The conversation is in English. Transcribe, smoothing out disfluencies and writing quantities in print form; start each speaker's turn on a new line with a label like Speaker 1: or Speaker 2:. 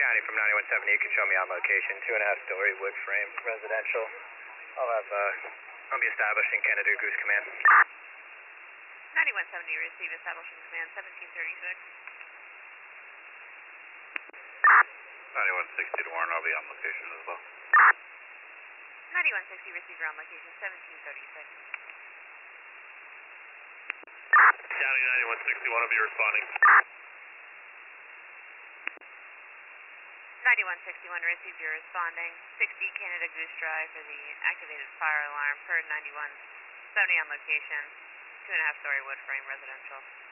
Speaker 1: County from 9170, you can show me on location. 2.5-story wood frame residential. I'll be establishing Canada Goose Command.
Speaker 2: 9170, receive establishing command 1736.
Speaker 3: 9160 to Warren, I'll be on location as well.
Speaker 2: 9160, receiver on location 1736.
Speaker 3: County 9161, I'll be responding.
Speaker 2: 9161, received, you're responding. 60 Canada Goose Drive for the activated fire alarm per 9170 on location. 2.5-story wood frame residential.